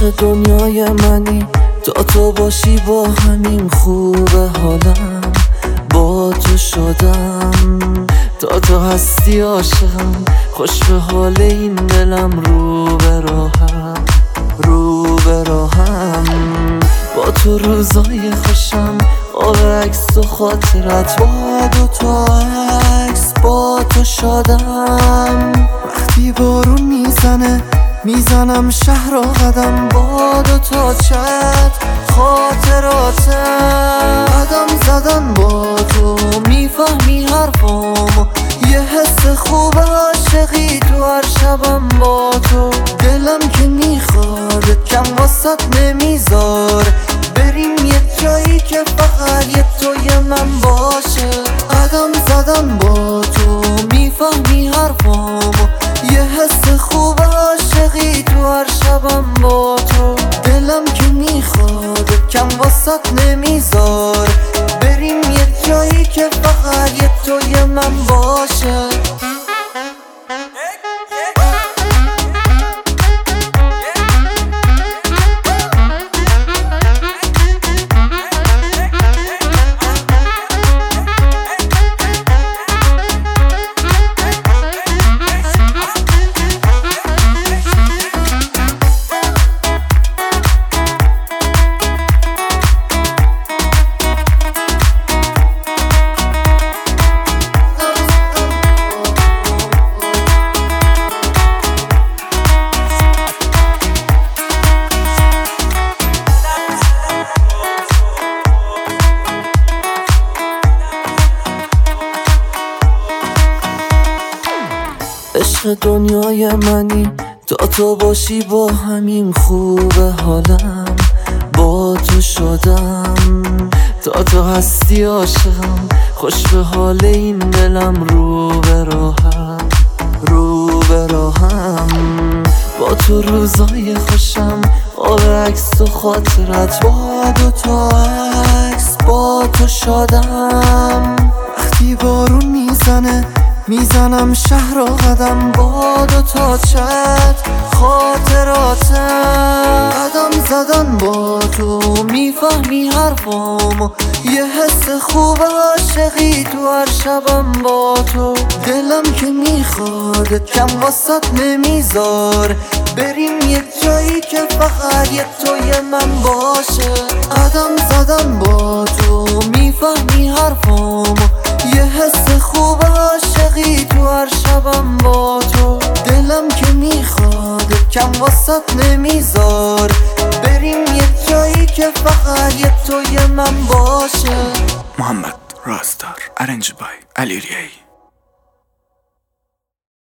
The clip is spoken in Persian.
عشق دنیای منی، تا تو باشی با همین خوبه حالم. با تو شدم تا تو هستی عاشقم، خوش به حال این دلم. رو به راهم رو به راهم، با تو روزای خوشم. آب عکس و خاطرت، با دوتا عکس با تو شدم. وقتی بارون میزنه میزنم شهر و قدم، با دوتا چت خاطراتم. قدم زدن با تو میفهمی حرفامو، یه حس خوب عاشقی تو هر شبم با تو. دلم که میخواد کم واسط نمیذار، بریم یه جایی که فقط یه توی من باشه. قدم زدن با تو میفهمی حرفامو، یه حس خوب عاشقی تو هر شبم با تو. دلم که میخواد کم واسط نمیذار، بریم یه جایی که فقط یه توی من باشه. عشق دنیای منی، تا تو باشی با همین خوبه حالم. با تو شدم تا تو هستی عاشقم، خوش به حال این دلم. رو به راهم رو به راهم، با تو روزای خوشم. آب عکس و خاطرت، با دوتا عکس با تو شدم. وقتی بارون میزنه میزنم شهر و قدم، با دوتا چت خاطراتم. قدم زدن با تو میفهمی حرفامو، یه حس خوب عاشقی تو هر شبم با تو. دلم که میخواد کم واسط نمیذار، بریم یه جایی که فقط یه توی من باشه. قدم زدن با تو میفهمی حرفامو، یه حس خوب عاشقی تو هر شبم با تو. دلم که میخواد کم واسط نمیذار، بریم یه جایی که فقط یه توی من باشه. محمد راستار، ارنج بای علی ریایی.